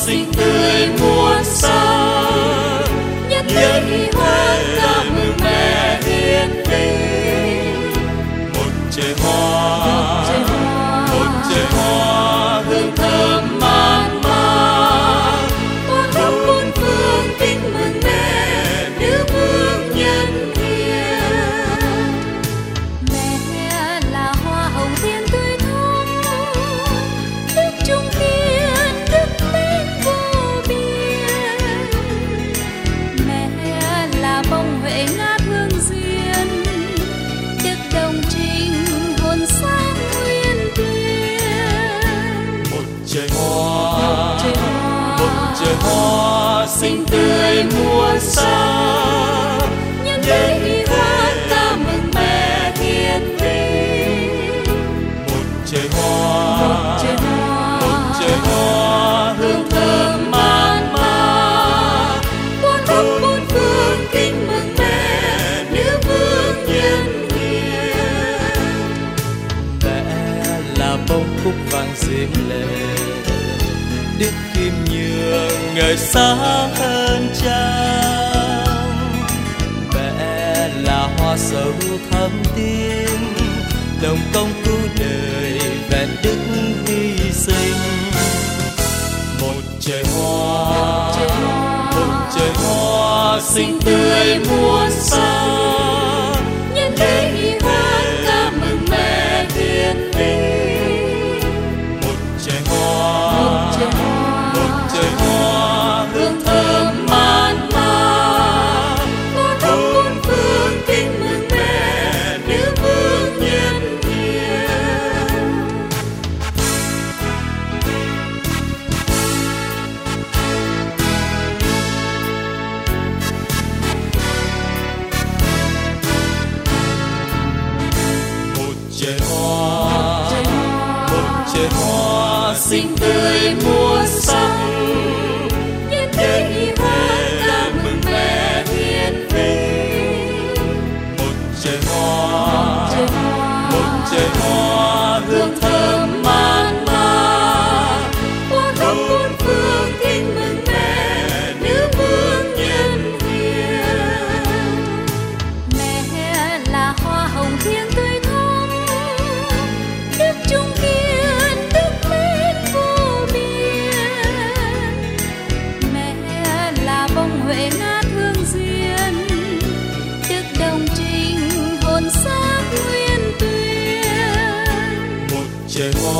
xinh tươi muôn sắc, nhất thế hoa ca mừng mẹ hiền tình. Một trời hoa, hương thơm man mát, tỏa khắp bốn phương kính mừng mẹ nữ vương nhân hiền. Mẹ là hoa hồng thiên tươi thắm, đức trung kiên, đức mến vô biên. Mẹ là bông huệ ngát hương duyên, đức đồng trinh hồn sáng nguyên tuyên. Một trời hoa xinh tươi muôn sắc, nhân thế hoa ca mừng mẹ hiền tình. Một trời hoa, hương thơm man mát, tỏa khắp bốn phương kính mừng mẹ nữ vương nhân hiền. Mẹ là bông cúc vàng diễm lệ, đức khiêm nhường ngời sáng hơn trăng. Mẹ là hoa sầu thắm tiên, đồng công cứu đời vẹn đức hy sinh. Một trời hoa xinh tươi muôn sắc, nhân thế hoa ca mừng mẹ hiền tình. Một trời hoa, hương thơm man mát, tỏa khắp bốn phương kính mừng mẹ nữ vương nhân hiền. Một trời hoa xinh tươi muôn sắc, nhân thế hoa ca mừng mẹ hiền tình. Một trời hoa, hương thơm man mát, tỏa khắp bốn phương kính mừng mẹ nữ vương nhân hiền. Mẹ là hoa hồng thiên tươi thắm, đức trung kiên, đức mến vô biên. Mẹ là bông huệ ngát hương duyên, đức đồng trinh hồn sáng nguyên tuyên. Một trời